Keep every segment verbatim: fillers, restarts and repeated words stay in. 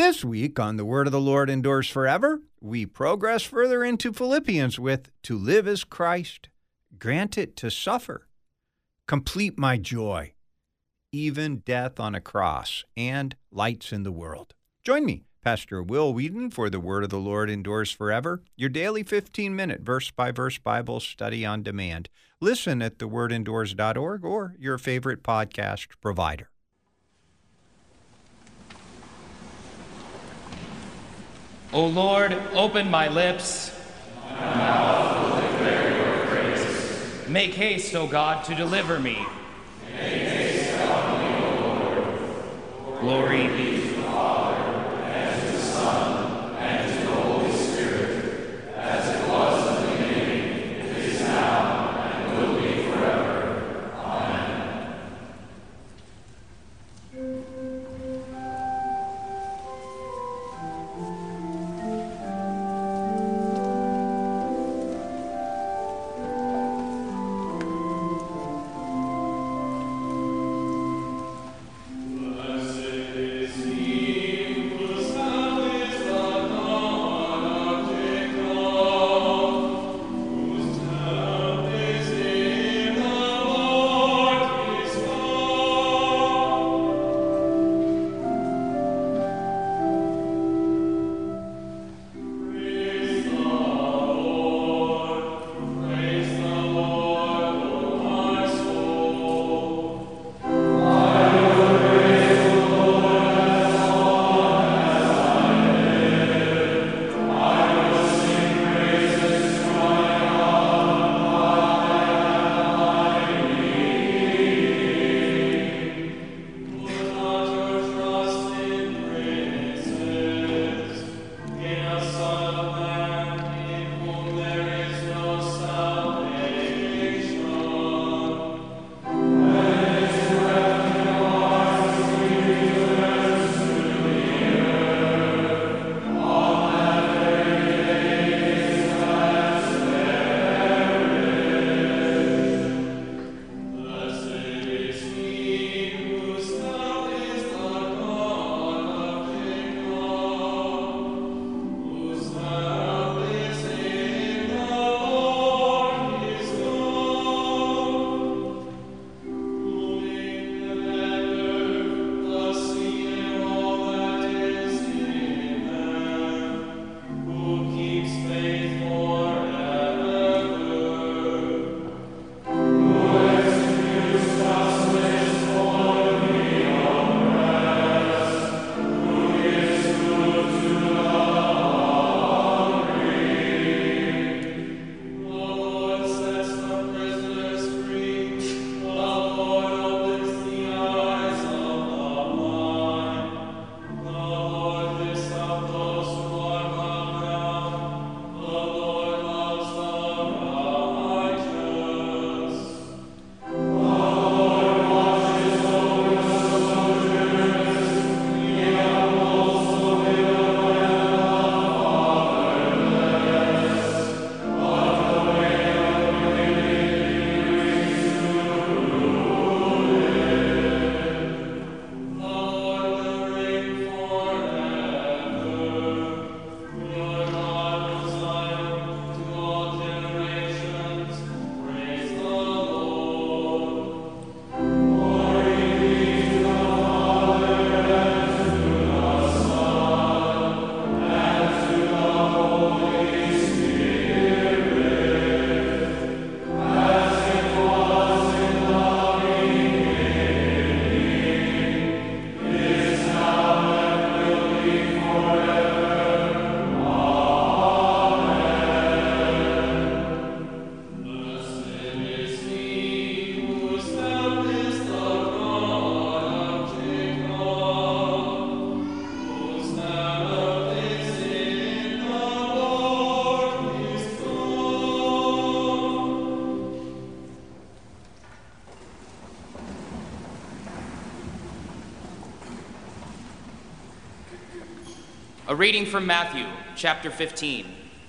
This week on The Word of the Lord Endures Forever, we progress further into Philippians with To live is Christ, grant it to suffer, complete my joy, even death on a cross, and lights in the world. Join me, Pastor Will Whedon, for The Word of the Lord Endures Forever, your daily fifteen-minute verse-by-verse Bible study on demand. Listen at the word endures dot org or your favorite podcast provider. O Lord, open my lips. My mouth will declare your praise. Make haste, O God, to deliver me. Make haste, help me, O Lord. Glory be to the Father, and to the Son, and to the Holy Spirit, as it was in the beginning, it is now, and will be forever. Amen. A reading from Matthew, chapter fifteen.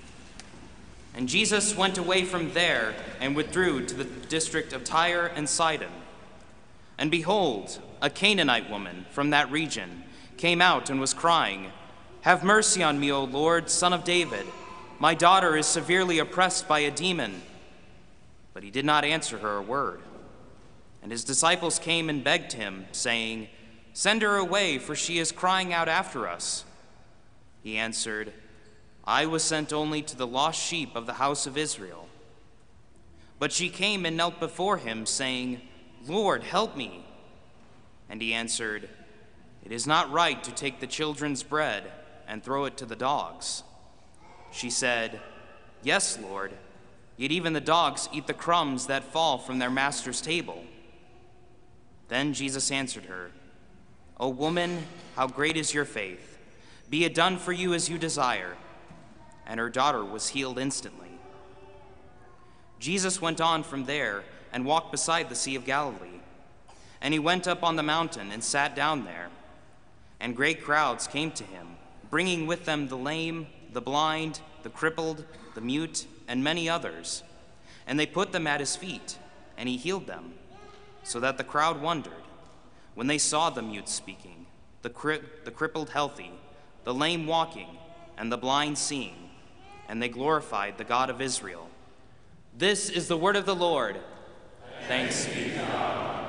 And Jesus went away from there and withdrew to the district of Tyre and Sidon. And behold, a Canaanite woman from that region came out and was crying, "Have mercy on me, O Lord, Son of David. My daughter is severely oppressed by a demon." But he did not answer her a word. And his disciples came and begged him, saying, "Send her away, for she is crying out after us." He answered, "I was sent only to the lost sheep of the house of Israel." But she came and knelt before him, saying, "Lord, help me." And he answered, "It is not right to take the children's bread and throw it to the dogs." She said, "Yes, Lord, yet even the dogs eat the crumbs that fall from their master's table." Then Jesus answered her, "O woman, how great is your faith! Be it done for you as you desire." And her daughter was healed instantly. Jesus went on from there and walked beside the Sea of Galilee. And he went up on the mountain and sat down there. And great crowds came to him, bringing with them the lame, the blind, the crippled, the mute, and many others. And they put them at his feet, and he healed them, so that the crowd wondered when they saw the mute speaking, the, cri- the crippled healthy, the lame walking, and the blind seeing, and they glorified the God of Israel. This is the word of the Lord. Thanks be to God.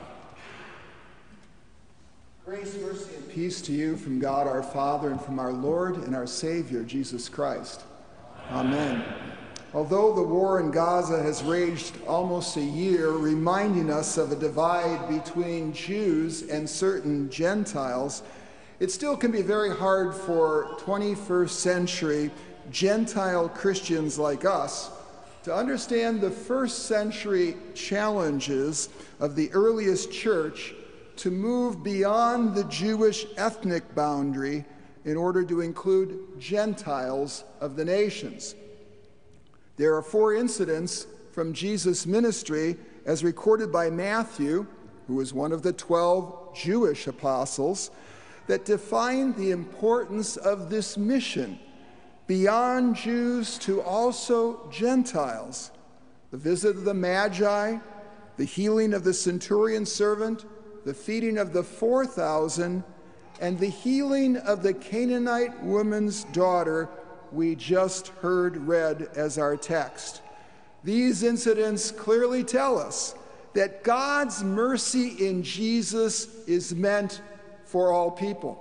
Grace, mercy, and peace to you from God our Father and from our Lord and our Savior, Jesus Christ. Amen. Although the war in Gaza has raged almost a year, reminding us of a divide between Jews and certain Gentiles, it still can be very hard for twenty-first century Gentile Christians like us to understand the first century challenges of the earliest church to move beyond the Jewish ethnic boundary in order to include Gentiles of the nations. There are four incidents from Jesus' ministry as recorded by Matthew, who was one of the twelve Jewish apostles, that define the importance of this mission beyond Jews to also Gentiles. The visit of the Magi, the healing of the centurion's servant, the feeding of the four thousand, and the healing of the Canaanite woman's daughter we just heard read as our text. These incidents clearly tell us that God's mercy in Jesus is meant for all people.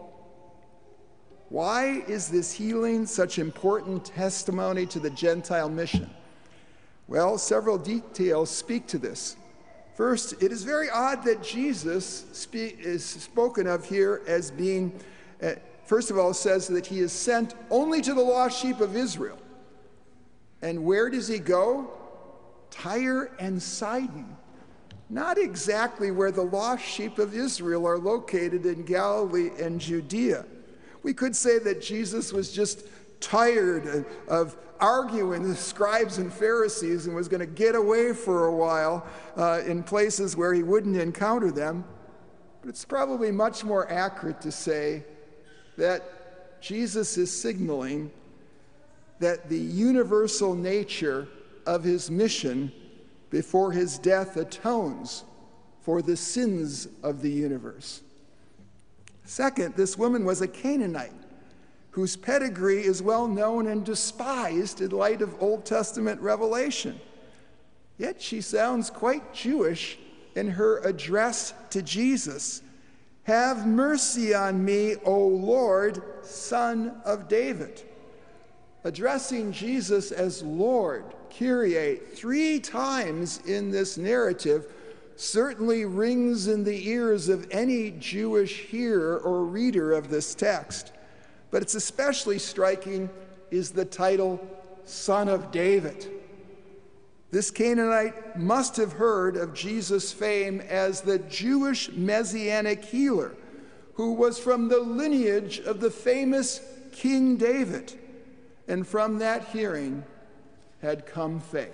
Why is this healing such important testimony to the Gentile mission? Well, several details speak to this. First, it is very odd that Jesus spe- is spoken of here as being, uh, first of all, says that he is sent only to the lost sheep of Israel. And where does he go? Tyre and Sidon. Not exactly where the lost sheep of Israel are located in Galilee and Judea. We could say that Jesus was just tired of arguing with the scribes and Pharisees and was going to get away for a while uh, in places where he wouldn't encounter them. But it's probably much more accurate to say that Jesus is signaling that the universal nature of his mission before his death atones for the sins of the universe. Second, this woman was a Canaanite whose pedigree is well known and despised in light of Old Testament revelation. Yet she sounds quite Jewish in her address to Jesus. "Have mercy on me, O Lord, Son of David." Addressing Jesus as Lord, Kyrie, three times in this narrative certainly rings in the ears of any Jewish hearer or reader of this text. But it's especially striking is the title, Son of David. This Canaanite must have heard of Jesus' fame as the Jewish messianic healer, who was from the lineage of the famous King David, and from that hearing had come faith.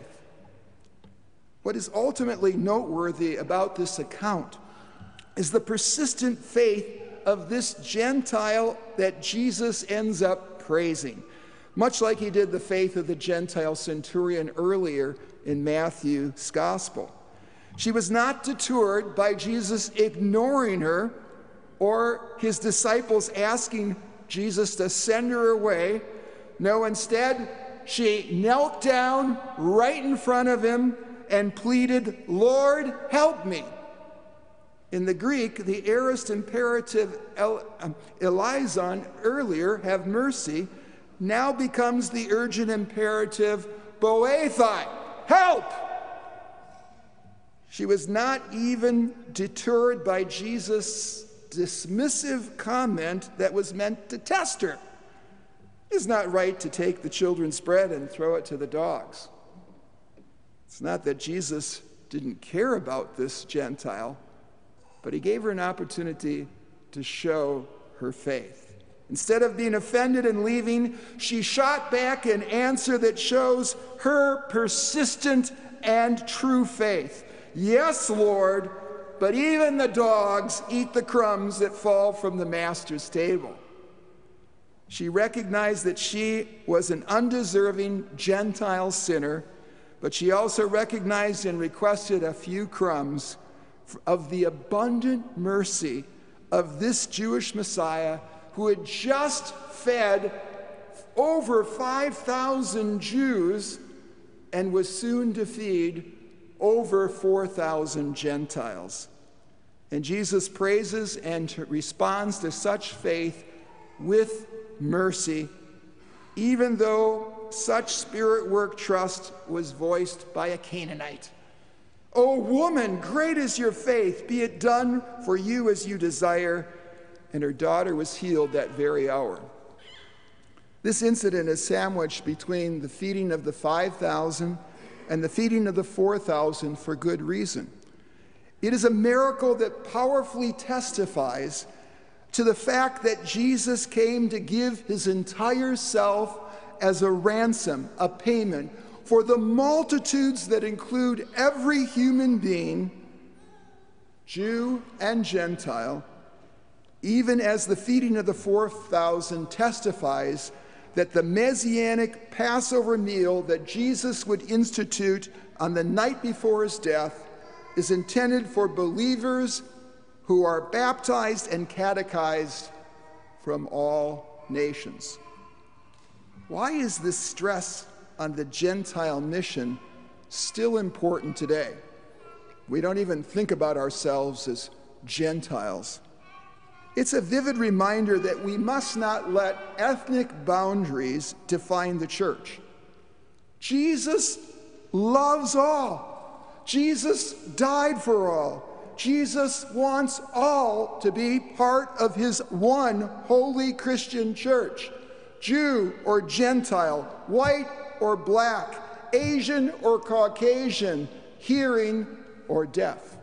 What is ultimately noteworthy about this account is the persistent faith of this Gentile that Jesus ends up praising, much like he did the faith of the Gentile centurion earlier in Matthew's gospel. She was not deterred by Jesus ignoring her or his disciples asking Jesus to send her away. No, instead, she knelt down right in front of him and pleaded, "Lord, help me." In the Greek, the aorist imperative el, um, elizon, earlier, have mercy, now becomes the urgent imperative boethai, help. She was not even deterred by Jesus' dismissive comment that was meant to test her. It's not right to take the children's bread and throw it to the dogs. It's not that Jesus didn't care about this Gentile, but he gave her an opportunity to show her faith. Instead of being offended and leaving, she shot back an answer that shows her persistent and true faith. "Yes, Lord, but even the dogs eat the crumbs that fall from the master's table." She recognized that she was an undeserving Gentile sinner, but she also recognized and requested a few crumbs of the abundant mercy of this Jewish Messiah who had just fed over five thousand Jews and was soon to feed over four thousand Gentiles. And Jesus praises and responds to such faith with mercy, even though such spirit work trust was voiced by a Canaanite. "O woman, great is your faith, be it done for you as you desire." And her daughter was healed that very hour. This incident is sandwiched between the feeding of the five thousand and the feeding of the four thousand for good reason. It is a miracle that powerfully testifies to the fact that Jesus came to give his entire self as a ransom, a payment, for the multitudes that include every human being, Jew and Gentile, even as the feeding of the four thousand testifies that the Messianic Passover meal that Jesus would institute on the night before his death is intended for believers who are baptized and catechized from all nations. Why is this stress on the Gentile mission still important today? We don't even think about ourselves as Gentiles. It's a vivid reminder that we must not let ethnic boundaries define the church. Jesus loves all. Jesus died for all. Jesus wants all to be part of his one holy Christian church. Jew or Gentile, white or black, Asian or Caucasian, hearing or deaf.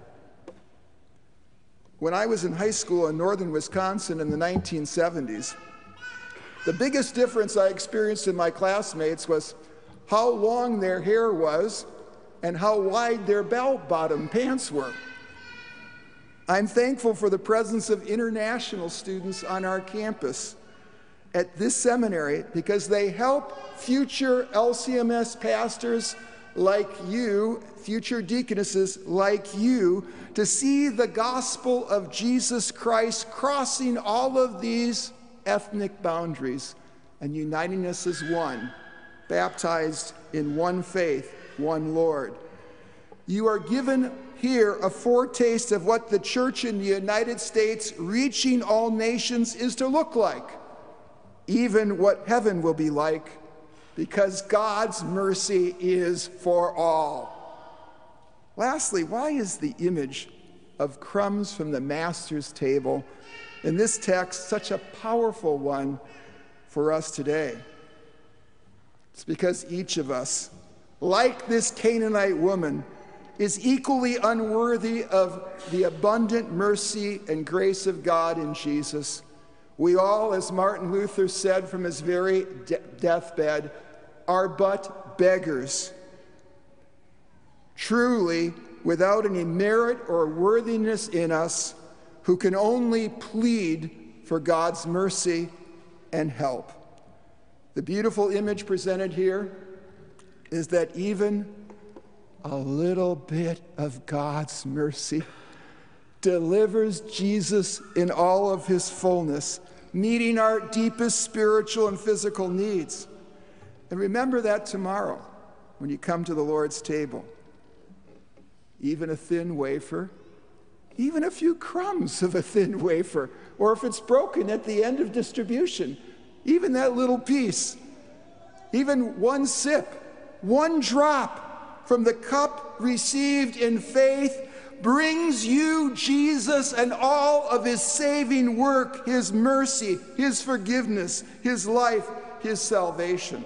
When I was in high school in northern Wisconsin in the nineteen seventies, the biggest difference I experienced in my classmates was how long their hair was and how wide their bell-bottom pants were. I'm thankful for the presence of international students on our campus at this seminary because they help future L C M S pastors like you, future deaconesses like you, to see the gospel of Jesus Christ crossing all of these ethnic boundaries and uniting us as one, baptized in one faith, one Lord. You are given here a foretaste of what the church in the United States, reaching all nations, is to look like, even what heaven will be like, because God's mercy is for all. Lastly, why is the image of crumbs from the master's table in this text such a powerful one for us today? It's because each of us, like this Canaanite woman, is equally unworthy of the abundant mercy and grace of God in Jesus. We all, as Martin Luther said from his very de- deathbed, are but beggars, truly without any merit or worthiness in us, who can only plead for God's mercy and help. The beautiful image presented here is that even a little bit of God's mercy delivers Jesus in all of his fullness meeting our deepest spiritual and physical needs. And remember that tomorrow when you come to the Lord's table. Even a thin wafer, even a few crumbs of a thin wafer, or if it's broken at the end of distribution, even that little piece, even one sip, one drop from the cup received in faith brings you Jesus and all of his saving work, his mercy, his forgiveness, his life, his salvation.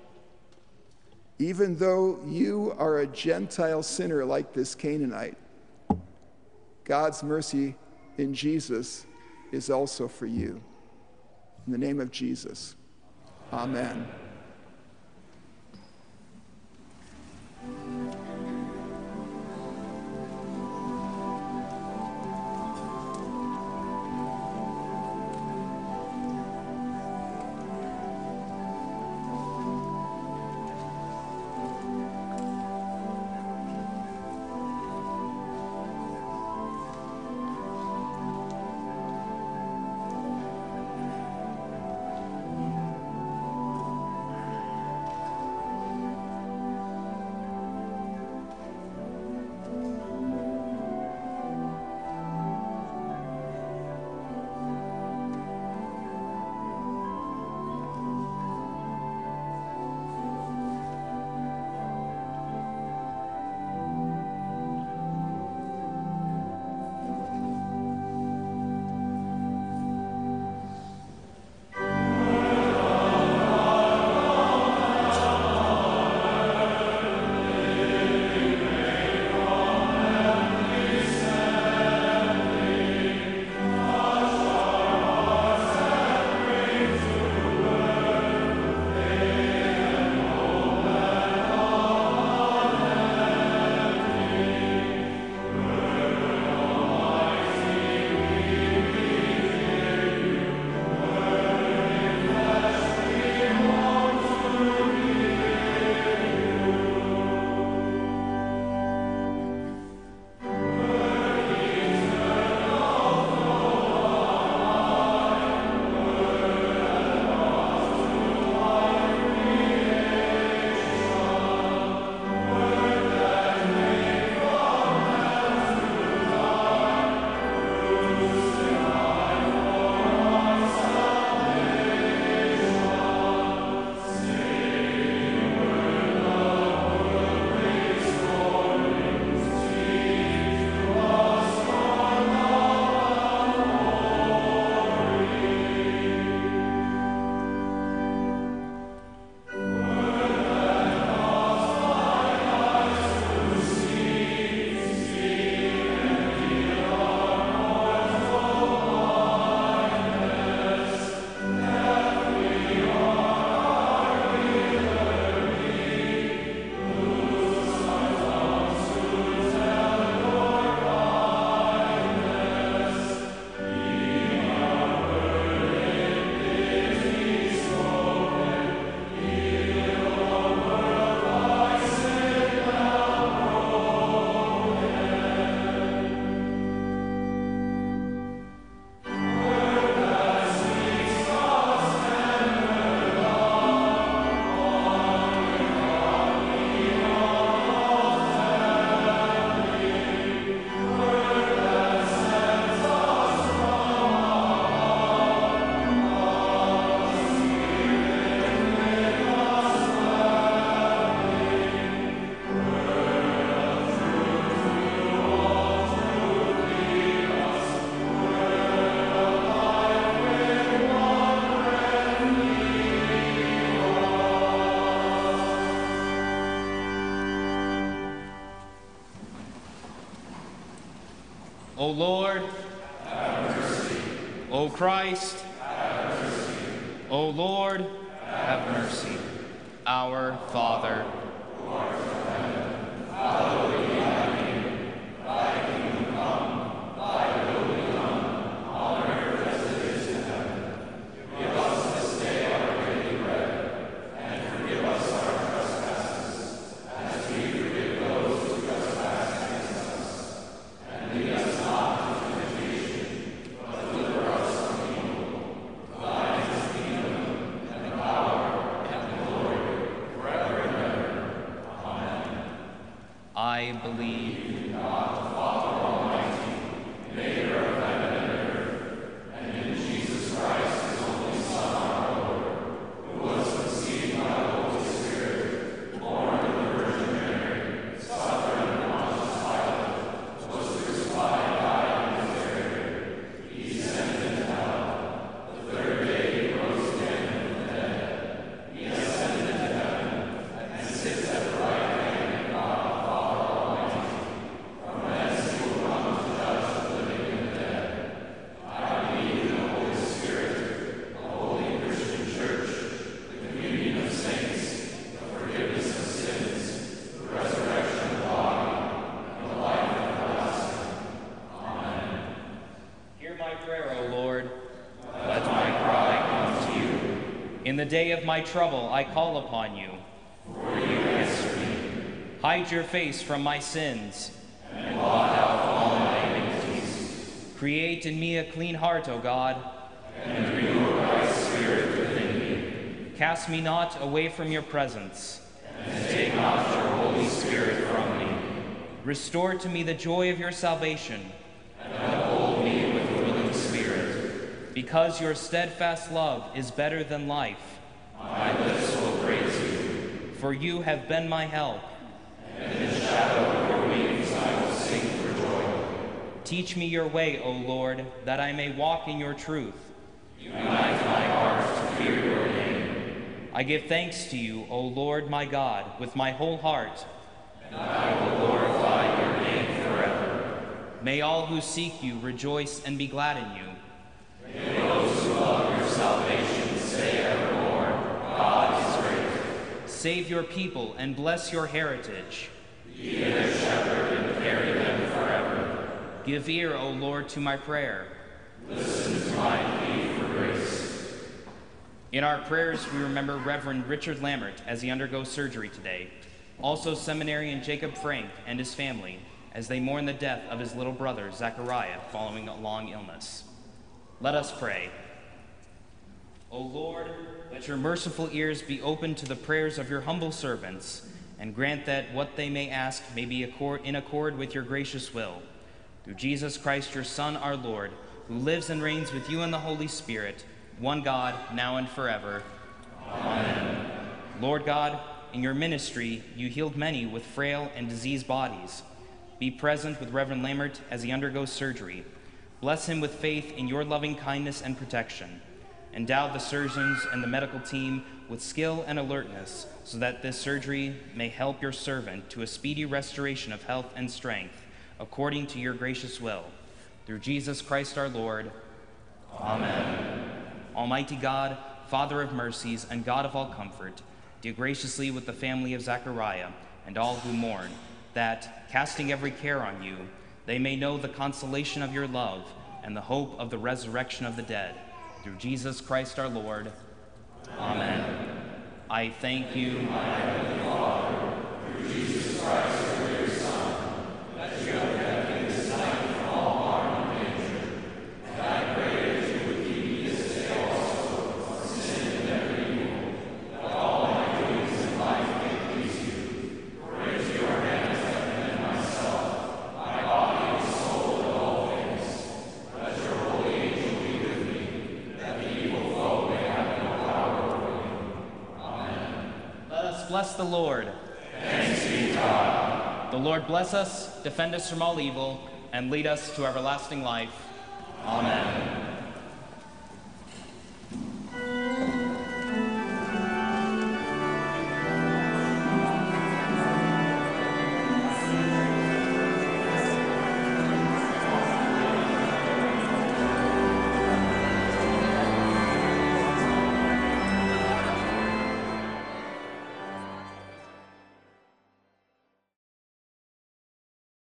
Even though you are a Gentile sinner like this Canaanite, God's mercy in Jesus is also for you. In the name of Jesus, amen. O Lord, have mercy. O Christ, have mercy. O Lord, have mercy. Our Father, who art in heaven, hallowed be thy name. Thy kingdom come, thy will be done, on earth as it is in heaven. Give us this day our daily bread, and forgive us our trespasses, as we forgive those who trespass against us. And lead us not into temptation, but deliver us from evil. I believe in God the Father Almighty, maker of heaven and earth, and in Jesus Christ, his only Son, our Lord, who was conceived by the Holy Spirit, born of the Virgin Mary, suffered under Pontius Pilate, was crucified, died, and was buried. He descended into hell. The third day he rose again from the dead. He ascended into heaven, and sits at the right hand of God the Father Almighty. From thence he will come to judge the living and the dead. I believe in the Holy Spirit, the holy Christian Church, the communion of saints, the forgiveness of sins, the resurrection of the body, and the life everlasting. Amen. Hear my prayer, O Lord. Let my cry come to you. In the day of my trouble, I call upon you. For you answer me, Hide your face from my sins. and blot out all my iniquities, Create in me a clean heart, O God. and renew a right spirit within me. Cast me not away from your presence. And take not your Holy Spirit from me, Restore to me the joy of your salvation, and uphold me with a willing spirit. because your steadfast love is better than life. My lips will praise you, For you have been my help. and in the shadow of your wings I will sing for joy. Teach me your way, O Lord, that I may walk in your truth. Unite my heart to fear your name, I give thanks to you, O Lord my God, with my whole heart. and I will glorify your name forever. May all who seek you rejoice and be glad in you. May those who love your salvation say evermore, God is great. Save your people and bless your heritage. Be their shepherd and carry them forever. Give ear, O Lord, to my prayer. Listen to my plea for grace. In our prayers, we remember Reverend Richard Lambert as he undergoes surgery today. Also, seminarian Jacob Frank and his family as they mourn the death of his little brother, Zachariah, following a long illness. Let us pray. O Lord, let your merciful ears be open to the prayers of your humble servants, and grant that what they may ask may be accord, in accord with your gracious will. Through Jesus Christ, your Son, our Lord, who lives and reigns with you in the Holy Spirit, one God, now and forever. Amen. Lord God, in your ministry, you healed many with frail and diseased bodies. Be present with Reverend Lambert as he undergoes surgery. Bless him with faith in your loving kindness and protection. Endow the surgeons and the medical team with skill and alertness, so that this surgery may help your servant to a speedy restoration of health and strength, according to your gracious will. Through Jesus Christ our Lord. Amen. Almighty God, Father of mercies and God of all comfort, deal graciously with the family of Zachariah and all who mourn, that, casting every care on you, they may know the consolation of your love and the hope of the resurrection of the dead. Through Jesus Christ our Lord. Amen. I thank you, my heavenly Father, Through Jesus Christ, your dear Son, that you have kept me this night from all harm and danger. And I pray that you would keep me this day also from sin and every evil, that all my doings in life may please you. For into your hands I commend myself, my body and soul and all things. Let your holy angel be with me, that the evil foe may have no power over me. Amen. let us bless the Lord. Thanks be to God. The Lord bless us, defend us from all evil, and lead us to everlasting life. Amen.